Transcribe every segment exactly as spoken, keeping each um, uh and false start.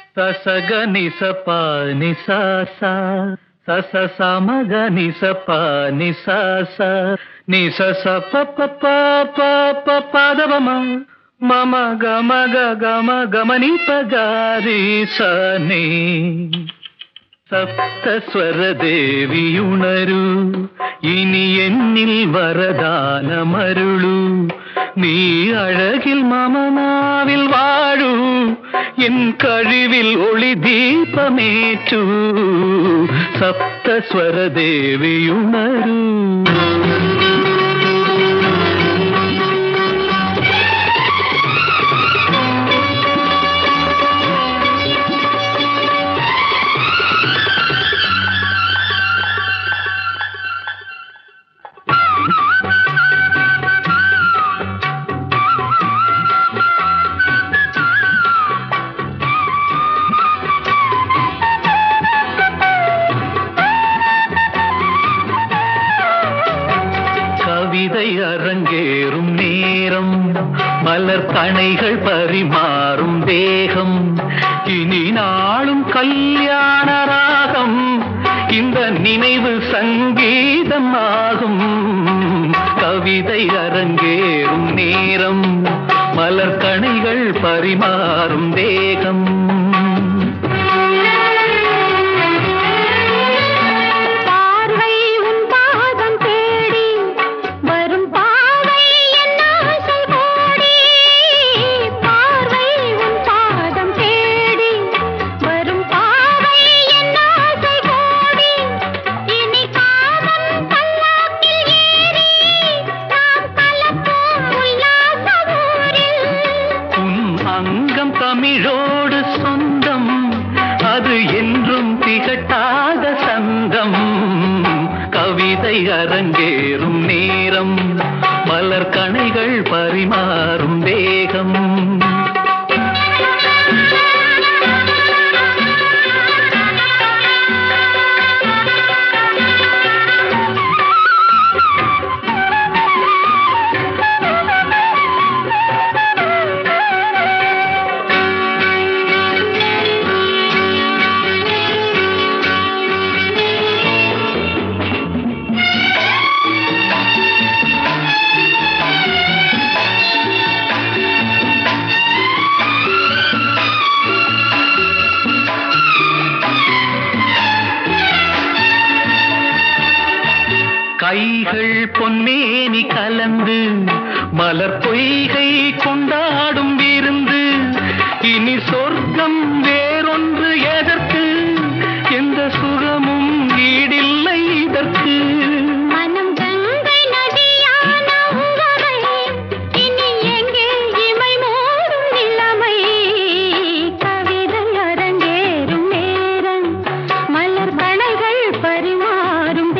சசக நிசப நிசாசா சச சமக நிசப நிசாச நிசச பப்ப பப்ப பதவம மம கம கம கமனி பகாரி சனி സപ്തസ്വര ദേവിയുണരൂ ഇനി എന്നിൽ വരദാനമരുളൂ നീ അഴകിൽ മമനാവിൽ വാഴൂ എൻ കഴിവിൽ ഒളി ദീപമേറ്റൂ സപ്തസ്വര ദേവിയുണരൂ கவிதை அரங்கேறும் நேரம் மலர் கணைகள் பரிமாறும் தேகம் இனி நாளும் கல்யாண ராகம் இந்த நினைவு சங்கீதம் ஆகும் கவிதை அரங்கேறும் நேரம் மலர் கணைகள் பரிமாறும் தேகம் அங்கம் தமிழோடு சொந்தம் அது என்றும் திகட்டாத சந்தம் கவிதை அரங்கேறும் நேரம் மலர் கணைகள் பரிமாறும் தேகம் கைகள் பொன்னேனி கலந்து மலர் பொய்கை கொண்டாடும் விருந்து இனி சொர்க்கம் வேறொன்று எதற்கு எந்த சுகமும் ஈடில்லை இதற்கு மனம் கங்கை நதியான உறவை இனி எங்கே இமை மூடும் நிலைமை கவிதை அரங்கேறும் நேரம் மலர் கணைகள் பரிமாறும்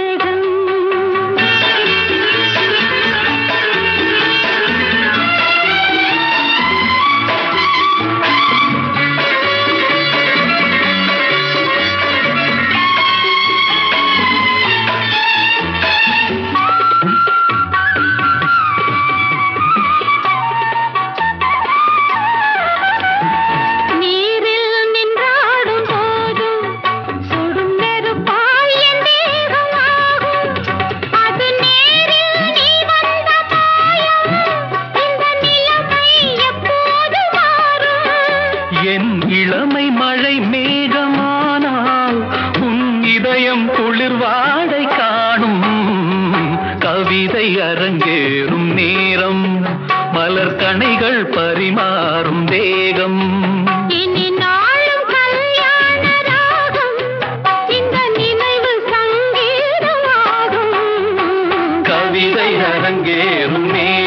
என் இளமை மழை மேகமானால் உன் இதயம் குளிர்வாடை காணும் கவிதை அரங்கேறும் நேரம் மலர் கணைகள் பரிமாறும் தேகம் இனி நாளும் கல்யாண ராகம் இந்த நினைவு சங்கீதமாகும் கவிதை அரங்கேறும் நேரம்